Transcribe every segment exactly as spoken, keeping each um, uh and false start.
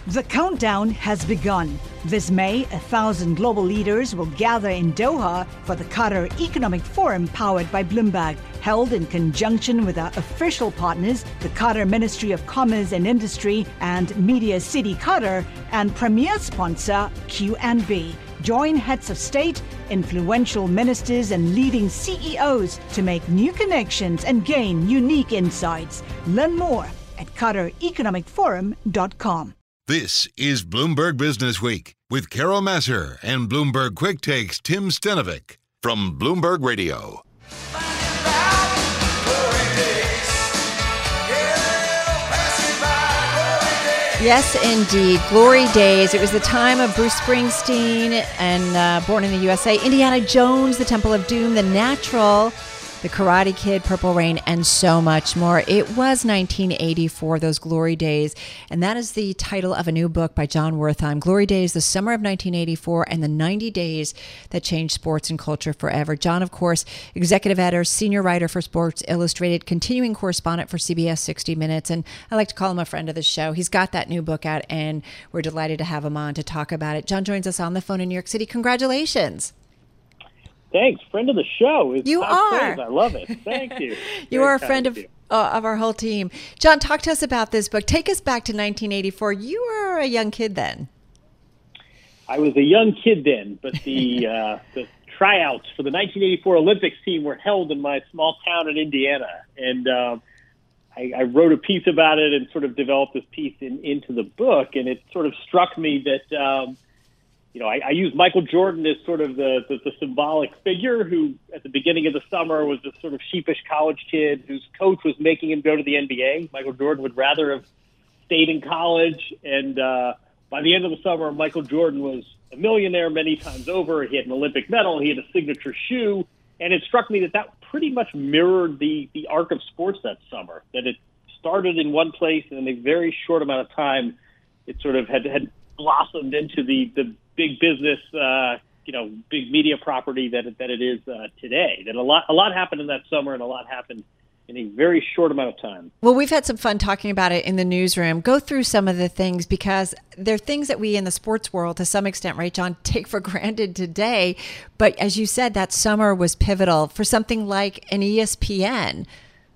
The countdown has begun. This May, a thousand global leaders will gather in Doha for the Qatar Economic Forum powered by Bloomberg, held in conjunction with our official partners, the Qatar Ministry of Commerce and Industry and Media City Qatar, and premier sponsor Q and B. Join heads of state, influential ministers, and leading C E Os to make new connections and gain unique insights. Learn more at qatar economic forum dot com. This is Bloomberg Business Week with Carol Massar and Bloomberg Quick Takes Tim Stenovic from Bloomberg Radio. Yes, indeed. Glory days. It was the time of Bruce Springsteen and uh, Born in the U S A, Indiana Jones, The Temple of Doom, The Natural, The Karate Kid, Purple Rain, and so much more. It was nineteen eighty-four, those glory days, and that is the title of a new book by John Wertheim, Glory Days, the Summer of nineteen eighty-four, and the ninety days that changed sports and culture forever. John, of course, executive editor, senior writer for Sports Illustrated, continuing correspondent for C B S sixty minutes, and I like to call him a friend of the show. He's got that new book out, and we're delighted to have him on to talk about it. John joins us on the phone in New York City. Congratulations. Thanks, friend of the show. It's you are. Praise. I love it. Thank you. you Very are a friend of uh, of our whole team. John, talk to us about this book. Take us back to nineteen eighty-four. You were a young kid then. I was a young kid then, but the uh, the tryouts for the nineteen eighty-four Olympics team were held in my small town in Indiana, and uh, I, I wrote a piece about it and sort of developed this piece in, into the book. And it sort of struck me that. Um, You know, I, I use Michael Jordan as sort of the, the, the symbolic figure who, at the beginning of the summer, was this sort of sheepish college kid whose coach was making him go to the N B A. Michael Jordan would rather have stayed in college. And uh, by the end of the summer, Michael Jordan was a millionaire many times over. He had an Olympic medal. He had a signature shoe. And it struck me that that pretty much mirrored the, the arc of sports that summer, that it started in one place, and in a very short amount of time, it sort of had, had blossomed into the, the big business, uh, you know, big media property that it, that it is uh, today. That a lot, a lot happened in that summer, and a lot happened in a very short amount of time. Well, we've had some fun talking about it in the newsroom. Go through some of the things, because they're things that we in the sports world, to some extent, right, John, take for granted today. But as you said, that summer was pivotal for something like an E S P N.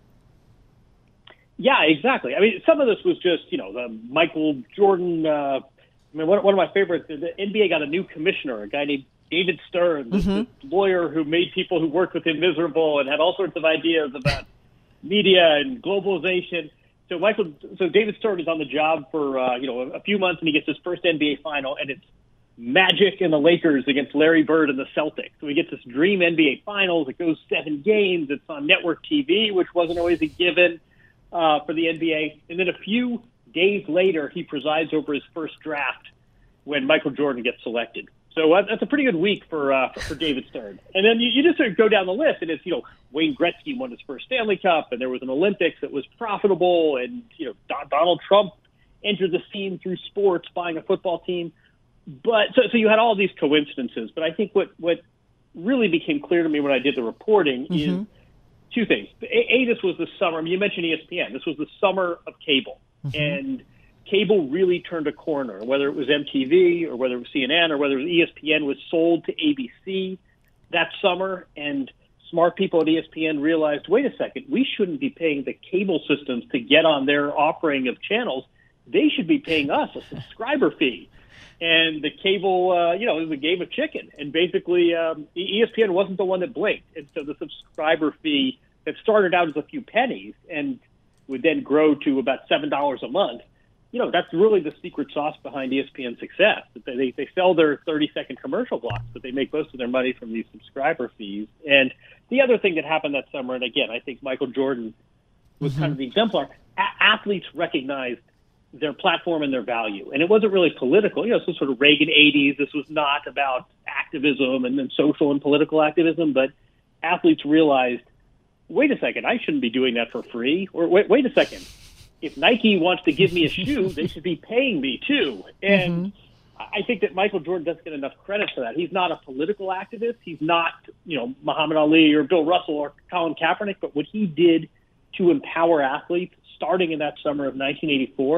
Yeah, exactly. I mean, some of this was just, you know, the Michael Jordan. Uh, I mean, one, one of my favorites, the N B A got a new commissioner, a guy named David Stern, this, mm-hmm. this lawyer who made people who worked with him miserable and had all sorts of ideas about media and globalization. So Michael, so David Stern is on the job for, uh, you know, a few months, and he gets his first N B A final, and it's Magic and the Lakers against Larry Bird and the Celtics. So he gets this dream N B A finals. It goes seven games. It's on network T V, which wasn't always a given uh, for the N B A. And then a few days later, he presides over his first draft when Michael Jordan gets selected. So uh, that's a pretty good week for uh, for, for David Stern. And then you, you just sort of go down the list, and it's, you know, Wayne Gretzky won his first Stanley Cup, and there was an Olympics that was profitable, and, you know, Don, Donald Trump entered the scene through sports, buying a football team. But so, so you had all these coincidences. But I think what, what really became clear to me when I did the reporting mm-hmm. is two things. A, A, this was the summer. I mean, you mentioned E S P N. This was the summer of cable. Mm-hmm. And cable really turned a corner, whether it was M T V or whether it was C N N or whether it was E S P N was sold to A B C that summer. And smart people at E S P N realized, wait a second, we shouldn't be paying the cable systems to get on their offering of channels. They should be paying us a subscriber fee. And the cable, uh, you know, it was a game of chicken. And basically, um, E S P N wasn't the one that blinked. And so the subscriber fee that started out as a few pennies and would then grow to about seven dollars a month, you know, that's really the secret sauce behind E S P N's success. They, they sell their thirty-second commercial blocks, but they make most of their money from these subscriber fees. And the other thing that happened that summer, and again, I think Michael Jordan was mm-hmm. kind of the exemplar, a- athletes recognized their platform and their value. And it wasn't really political. You know, this was sort of Reagan eighties. This was not about activism and, and social and political activism, but athletes realized, wait a second, I shouldn't be doing that for free. Or wait, wait a second, if Nike wants to give me a shoe, they should be paying me too. And mm-hmm. I think that Michael Jordan doesn't get enough credit for that. He's not a political activist. He's not, you know, Muhammad Ali or Bill Russell or Colin Kaepernick, but what he did to empower athletes starting in that summer of nineteen eighty-four,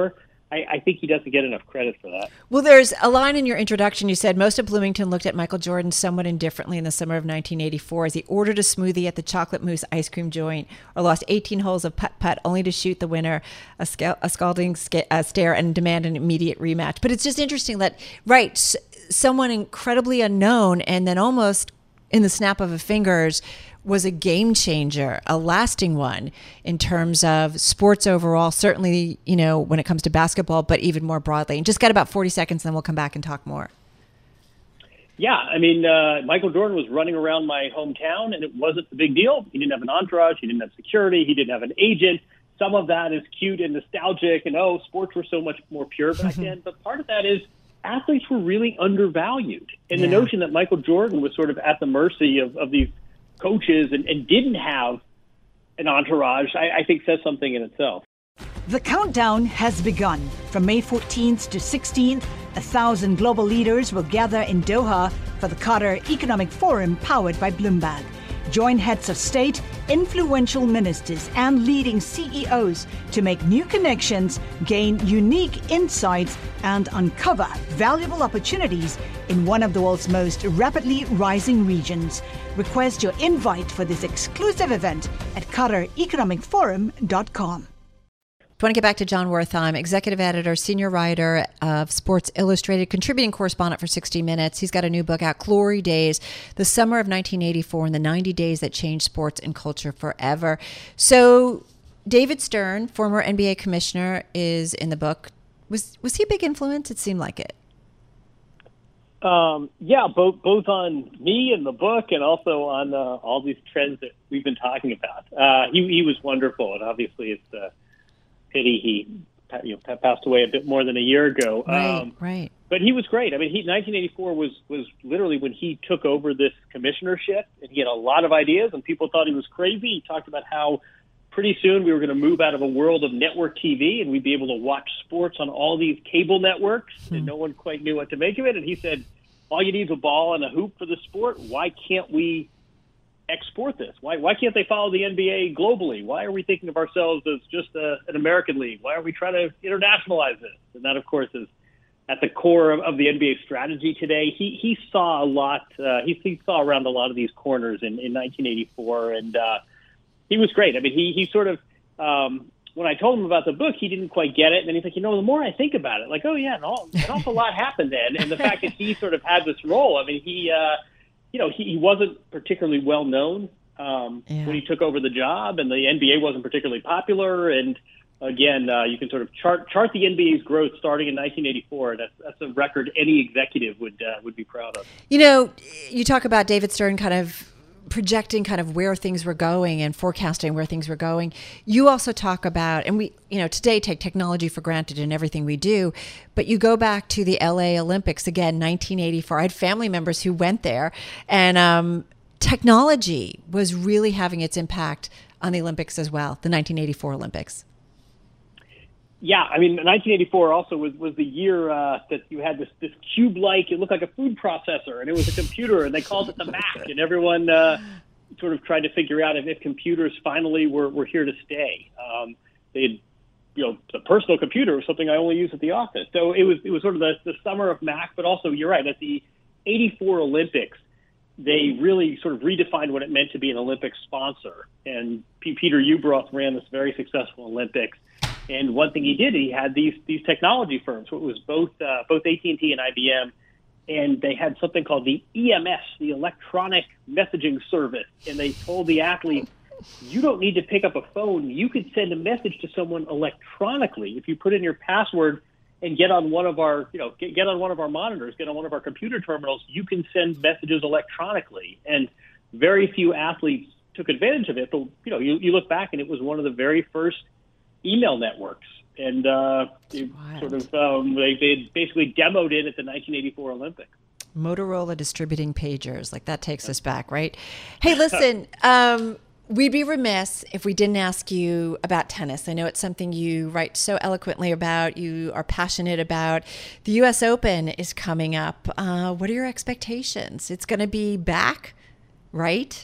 I, I think he doesn't get enough credit for that. Well, there's a line in your introduction. You said most of Bloomington looked at Michael Jordan somewhat indifferently in the summer of nineteen eighty-four as he ordered a smoothie at the Chocolate Mousse ice cream joint or lost eighteen holes of putt-putt only to shoot the winner a, scal- a scalding sca- uh, stare and demand an immediate rematch. But it's just interesting that, right, s- someone incredibly unknown and then almost in the snap of a fingers was a game changer, a lasting one in terms of sports overall, certainly, you know, when it comes to basketball, but even more broadly. And just got about forty seconds, then we'll come back and talk more. Yeah, I mean, uh, Michael Jordan was running around my hometown, and it wasn't a big deal. He didn't have an entourage. He didn't have security. He didn't have an agent. Some of that is cute and nostalgic, and, oh, sports were so much more pure back then. But part of that is athletes were really undervalued. And yeah. the notion that Michael Jordan was sort of at the mercy of, of these coaches and, and didn't have an entourage, I, I think says something in itself. The countdown has begun. From May fourteenth to sixteenth, a thousand global leaders will gather in Doha for the Qatar Economic Forum powered by Bloomberg. Join heads of state, influential ministers, and leading C E Os to make new connections, gain unique insights, and uncover valuable opportunities in one of the world's most rapidly rising regions. Request your invite for this exclusive event at qatar economic forum dot com. I want to get back to Jon Wertheim, executive editor, senior writer of Sports Illustrated, contributing correspondent for sixty minutes. He's got a new book out, Glory Days, the summer of nineteen eighty-four and the ninety days that changed sports and culture forever. So David Stern, former N B A commissioner, is in the book. Was was he a big influence? It seemed like it. Um, yeah, both both on me and the book and also on uh, all these trends that we've been talking about. Uh, he, he was wonderful, and obviously it's uh, pity he you know, passed away a bit more than a year ago. Right, um, right. But he was great. I mean, he, nineteen eighty-four was, was literally when he took over this commissionership, and he had a lot of ideas, and people thought he was crazy. He talked about how pretty soon we were going to move out of a world of network T V, and we'd be able to watch sports on all these cable networks, hmm. and no one quite knew what to make of it. And he said, all you need is a ball and a hoop for the sport. Why can't we export this? Why why can't they follow the N B A globally? Why are we thinking of ourselves as just a, an American league? Why are we trying to internationalize this? And that, of course, is at the core of, of the N B A strategy today. He he saw a lot. Uh, he, he saw around a lot of these corners in, in nineteen eighty-four, and uh, he was great. I mean, he he sort of um, when I told him about the book, he didn't quite get it, and then he's like, you know, the more I think about it, like, oh yeah, an, all, an awful lot happened then, and the fact that he sort of had this role. I mean, he. Uh, You know, he, he wasn't particularly well known um, yeah. when he took over the job, and the N B A wasn't particularly popular. And again, uh, you can sort of chart chart the N B A's growth starting in nineteen eighty-four. That's that's a record any executive would uh, would be proud of. You know, you talk about David Stern kind of projecting kind of where things were going and forecasting where things were going. You also talk about, and we, you know, today take technology for granted in everything we do, but you go back to the L A Olympics, again, nineteen eighty-four. I had family members who went there, and um, technology was really having its impact on the Olympics as well, the nineteen eighty-four Olympics. Yeah, I mean, nineteen eighty-four also was, was the year uh, that you had this, this cube-like, it looked like a food processor, and it was a computer, and they called it the Mac, and everyone uh, sort of tried to figure out if, if computers finally were, were here to stay. Um, they had, you know, the personal computer was something I only use at the office. So it was it was sort of the, the summer of Mac, but also, you're right, at the eighty-four Olympics, they really sort of redefined what it meant to be an Olympic sponsor, and P- Peter Ueberroth ran this very successful Olympics. And one thing he did, he had these these technology firms. So it was both uh, both A T and T and I B M, and they had something called the E M S, the Electronic Messaging Service. And they told the athletes, you don't need to pick up a phone. You could send a message to someone electronically if you put in your password and get on one of our, you know, get, get on one of our monitors, get on one of our computer terminals. You can send messages electronically, and very few athletes took advantage of it. But you know, you, you look back, and it was one of the very first email networks, and uh, sort of um, they they basically demoed it at the nineteen eighty-four Olympics. Motorola distributing pagers, like that takes us back, right? Hey, listen, um, we'd be remiss if we didn't ask you about tennis. I know it's something you write so eloquently about, you are passionate about. The U S Open is coming up. Uh, what are your expectations? It's going to be back, right?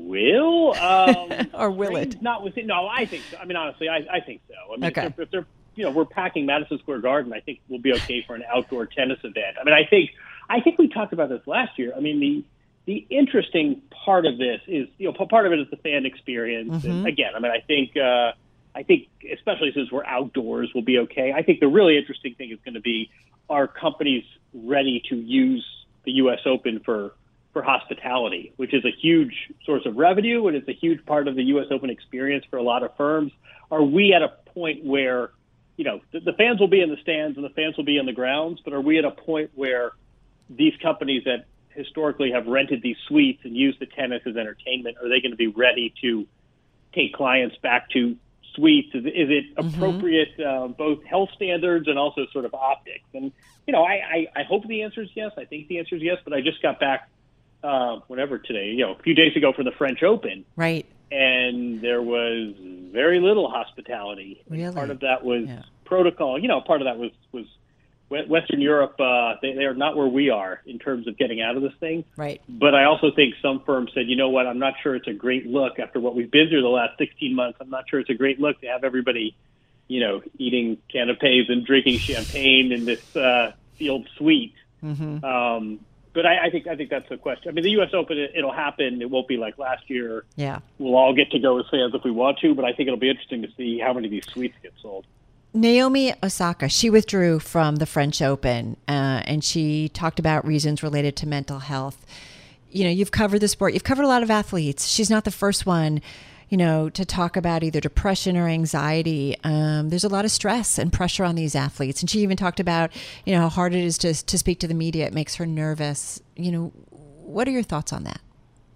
Will um, or will it? Not within. No, I think so. I mean, honestly, I, I think so. I mean, okay. if, they're, if they're you know, we're packing Madison Square Garden. I think we'll be okay for an outdoor tennis event. I mean, I think I think we talked about this last year. I mean, the the interesting part of this is, you know, part of it is the fan experience. Mm-hmm. And again, I mean, I think uh, I think especially since we're outdoors, we'll be okay. I think the really interesting thing is going to be, are companies ready to use the U S Open for for hospitality, which is a huge source of revenue, and it's a huge part of the U S Open experience for a lot of firms. Are we at a point where, you know, the, the fans will be in the stands and the fans will be on the grounds, but are we at a point where these companies that historically have rented these suites and used the tennis as entertainment, are they going to be ready to take clients back to suites? Is, is it appropriate, mm-hmm. uh, both health standards and also sort of optics? And, you know, I, I, I hope the answer is yes. I think the answer is yes, but I just got back Uh, whenever today, you know, a few days ago from the French Open. Right. And there was very little hospitality. Really? Part of that was yeah. protocol. You know, part of that was, was Western Europe. Uh, they, they are not where we are in terms of getting out of this thing. Right. But I also think some firms said, you know what, I'm not sure it's a great look after what we've been through the last sixteen months. I'm not sure it's a great look to have everybody, you know, eating canapes and drinking champagne in this uh, sealed suite. Mm-hmm. Um But I, I think I think that's the question. I mean, the U S Open, it, it'll happen. It won't be like last year. Yeah. We'll all get to go as fans if we want to, but I think it'll be interesting to see how many of these suites get sold. Naomi Osaka, she withdrew from the French Open, uh, and she talked about reasons related to mental health. You know, you've covered the sport. You've covered a lot of athletes. She's not the first one, you know, to talk about either depression or anxiety. Um, there's a lot of stress and pressure on these athletes. And she even talked about, you know, how hard it is to to speak to the media. It makes her nervous. You know, what are your thoughts on that?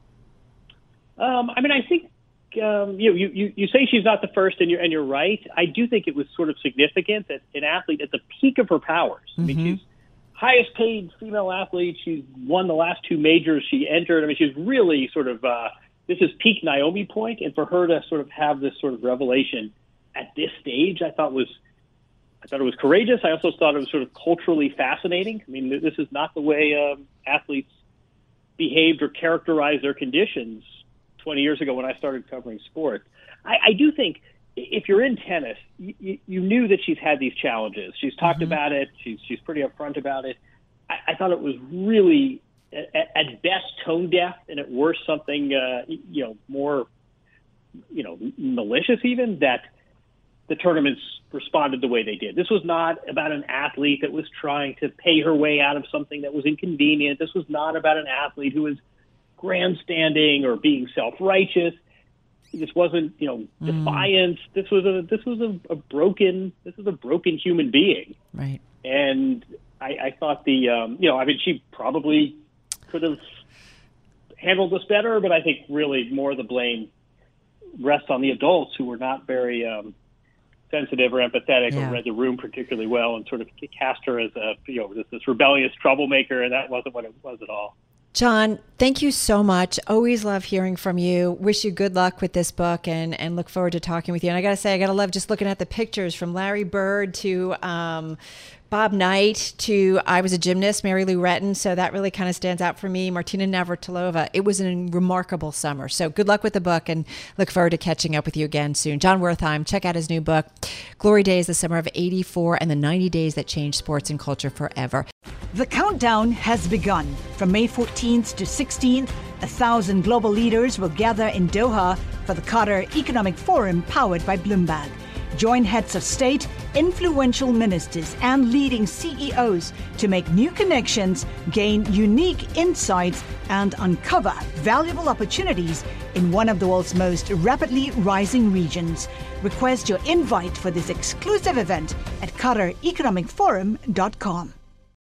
Um, I mean, I think, um, you, you, you, you say she's not the first, and you're, and you're right. I do think it was sort of significant that an athlete at the peak of her powers, mm-hmm. I mean, she's highest paid female athlete. She's won the last two majors she entered. I mean, she's really sort of, uh, this is peak Naomi point, and for her to sort of have this sort of revelation at this stage, I thought was, I thought it was courageous. I also thought it was sort of culturally fascinating. I mean, this is not the way um, athletes behaved or characterized their conditions twenty years ago when I started covering sports. I, I do think if you're in tennis, you, you knew that she's had these challenges. She's talked mm-hmm. about it. She's she's pretty upfront about it. I, I thought it was really, at, at best, tone deaf, and at worst, something uh, you know more, you know, malicious even, that the tournaments responded the way they did. This was not about an athlete that was trying to pay her way out of something that was inconvenient. This was not about an athlete who was grandstanding or being self-righteous. This wasn't, you know, defiance. Mm. This was a this was a, a broken this was a broken human being. Right. And I, I thought the um, you know, I mean, she probably could have handled this better, but I think really more of the blame rests on the adults who were not very um, sensitive or empathetic yeah. or read the room particularly well, and sort of cast her as a, you know, this, this rebellious troublemaker, and that wasn't what it was at all. John, thank you so much. Always love hearing from you. Wish you good luck with this book, and, and look forward to talking with you. And I got to say, I got to love just looking at the pictures, from Larry Bird to um, Bob Knight to I Was a Gymnast, Mary Lou Retton. So that really kind of stands out for me. Martina Navratilova. It was a remarkable summer. So good luck with the book, and look forward to catching up with you again soon. Jon Wertheim, check out his new book, Glory Days, the Summer of eighty-four and the ninety Days That Changed Sports and Culture Forever. The countdown has begun. From May fourteenth to sixteenth, a thousand global leaders will gather in Doha for the Qatar Economic Forum powered by Bloomberg. Join heads of state, influential ministers, and leading C E Os to make new connections, gain unique insights, and uncover valuable opportunities in one of the world's most rapidly rising regions. Request your invite for this exclusive event at qatar economic forum dot com.